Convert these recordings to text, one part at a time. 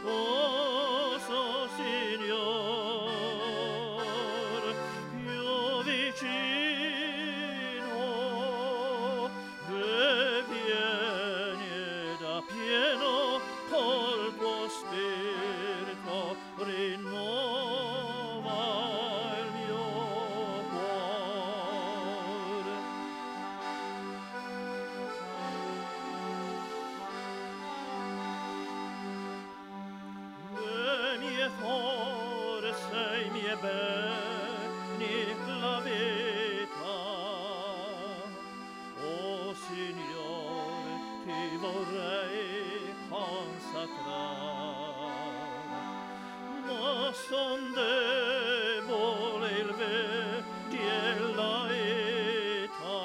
pietoso Signor, più vicino, e vieni da pieno col tuo spirito, rinnova il mio cuore. Le mie forze, i miei beni, la vita, o Signore, ti vorrei consacrare, ma son debole, il vedi e la età,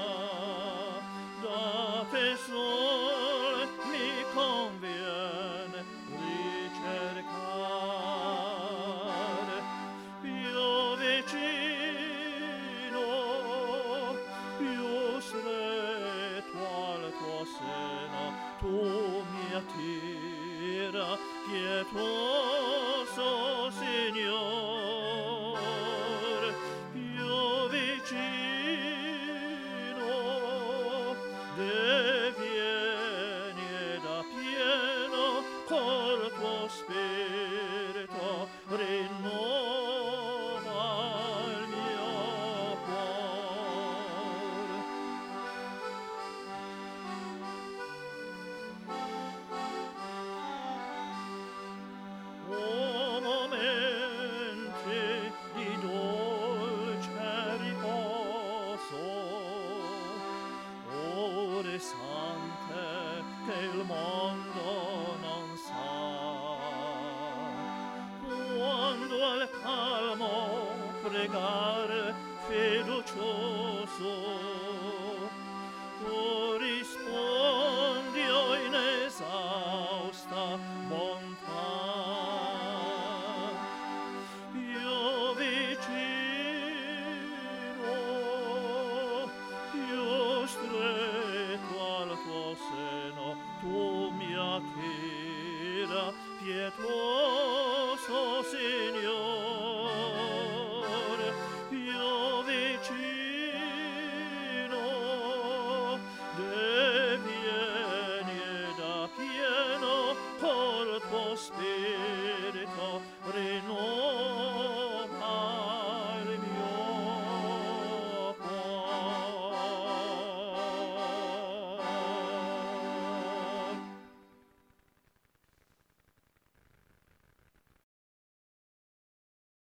da te sol mi conviene ricercare, più vicino, più stretto al tuo seno, tu mi attira, pietoso Signore, più vicino, vieni da pieno col tuo spirito, rinnova il mio cuore. O momenti di dolce riposo, ore sante che il mondo non sa, quando al calmo pregare fiducioso, tu rispondi, o inesausta bontà, più vicino, più stretto al tuo seno, tu mi attira, pietoso Signore, più vicino, vieni da pieno col tuo spirito,